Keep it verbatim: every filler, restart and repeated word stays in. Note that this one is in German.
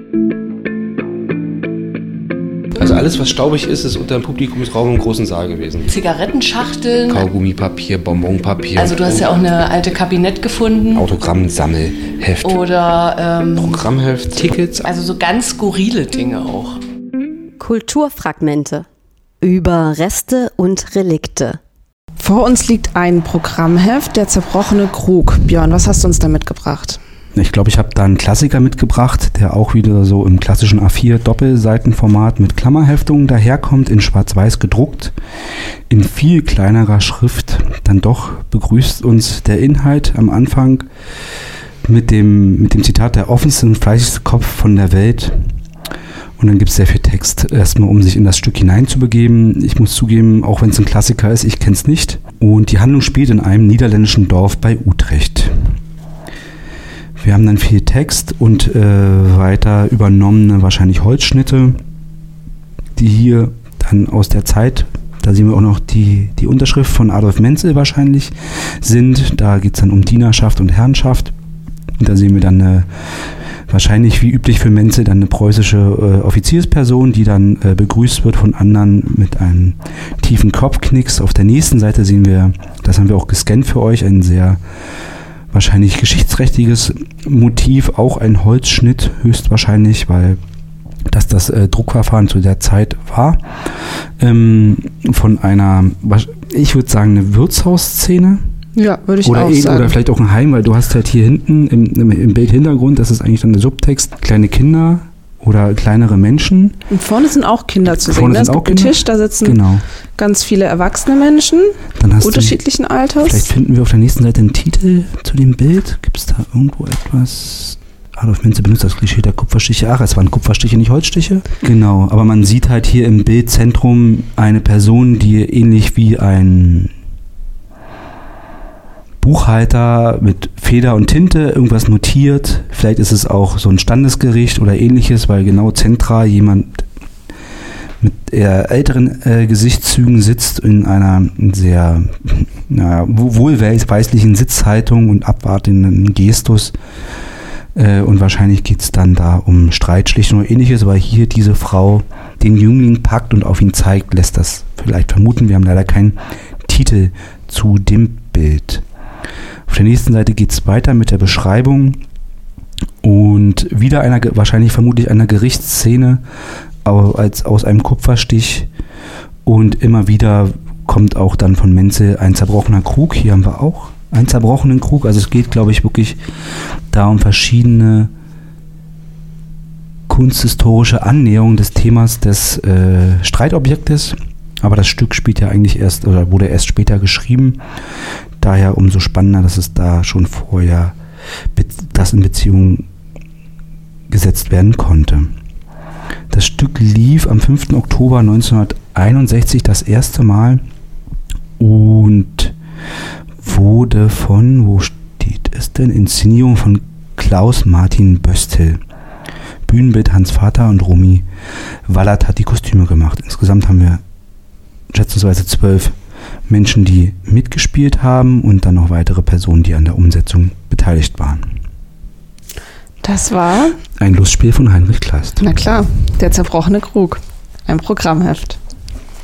Also alles, was staubig ist, ist unter dem Publikumsraum im großen Saal gewesen. Zigarettenschachteln. Kaugummipapier, Bonbonpapier. Also du hast ja auch eine alte Kabinett gefunden. Autogrammsammelheft. Oder ähm, Programmheft, Tickets. Also so ganz skurrile Dinge auch. Kulturfragmente. Überreste und Relikte. Vor uns liegt ein Programmheft, der zerbrochene Krug. Björn, was hast du uns da mitgebracht? Ich glaube, ich habe da einen Klassiker mitgebracht, der auch wieder so im klassischen A vier Doppelseitenformat mit Klammerheftung daherkommt, in schwarz-weiß gedruckt, in viel kleinerer Schrift. Dann doch begrüßt uns der Inhalt am Anfang mit dem, mit dem Zitat: der offenste und fleißigste Kopf von der Welt. Und dann gibt es sehr viel Text, erstmal um sich in das Stück hineinzubegeben. Ich muss zugeben, auch wenn es ein Klassiker ist, ich kenne es nicht. Und die Handlung spielt in einem niederländischen Dorf bei Utrecht. Wir haben dann viel Text und äh, weiter übernommene wahrscheinlich Holzschnitte, die hier dann aus der Zeit, da sehen wir auch noch die, die Unterschrift von Adolf Menzel wahrscheinlich sind. Da geht es dann um Dienerschaft und Herrenschaft. Und da sehen wir dann eine, wahrscheinlich wie üblich für Menzel, dann eine preußische äh, Offiziersperson, die dann äh, begrüßt wird von anderen mit einem tiefen Kopfknicks. Auf der nächsten Seite sehen wir, das haben wir auch gescannt für euch, ein sehr wahrscheinlich geschichtsträchtiges Motiv, auch ein Holzschnitt höchstwahrscheinlich, weil das das äh, Druckverfahren zu der Zeit war. Ähm, von einer, ich würde sagen, eine Wirtshausszene. Ja, würde ich oder auch eh, sagen. Oder vielleicht auch ein Heim, weil du hast halt hier hinten im, im, im Bildhintergrund, das ist eigentlich dann der Subtext, kleine Kinder oder kleinere Menschen. Und vorne sind auch Kinder zu sehen. Vorne Da sind ist auch ein Kinder. Tisch, da sitzen Genau. ganz viele erwachsene Menschen Dann hast unterschiedlichen du, Alters. Vielleicht finden wir auf der nächsten Seite einen Titel zu dem Bild. Gibt es da irgendwo etwas? Adolf Menzel benutzt das Klischee der Kupferstiche. Ach, es waren Kupferstiche, nicht Holzstiche. Genau, aber man sieht halt hier im Bildzentrum eine Person, die ähnlich wie ein Buchhalter mit Feder und Tinte irgendwas notiert. Vielleicht ist es auch so ein Standesgericht oder ähnliches, weil genau zentral jemand mit eher älteren äh, Gesichtszügen sitzt in einer sehr naja, wohlweislichen Sitzhaltung und abwartenden Gestus. Äh, und wahrscheinlich geht es dann da um Streitschlichtung oder ähnliches, weil hier diese Frau den Jüngling packt und auf ihn zeigt, lässt das vielleicht vermuten. Wir haben leider keinen Titel zu dem Bild. Auf der nächsten Seite geht es weiter mit der Beschreibung und wieder einer, wahrscheinlich vermutlich einer Gerichtsszene als aus einem Kupferstich, und immer wieder kommt auch dann von Menzel ein zerbrochener Krug. Hier haben wir auch einen zerbrochenen Krug. Also es geht, glaube ich, wirklich da um verschiedene kunsthistorische Annäherungen des Themas des äh, Streitobjektes. Aber das Stück spielt ja eigentlich erst oder wurde erst später geschrieben. Daher umso spannender, dass es da schon vorher das in Beziehung gesetzt werden konnte. Das Stück lief am fünften Oktober neunzehnhunderteinundsechzig das erste Mal und wurde von, wo steht es denn? Inszenierung von Klaus Martin Böstel. Bühnenbild Hans Vater und Romy Wallert hat die Kostüme gemacht. Insgesamt haben wir schätzungsweise zwölf Menschen, die mitgespielt haben, und dann noch weitere Personen, die an der Umsetzung beteiligt waren. Das war ein Lustspiel von Heinrich Kleist. Na klar, der zerbrochene Krug. Ein Programmheft.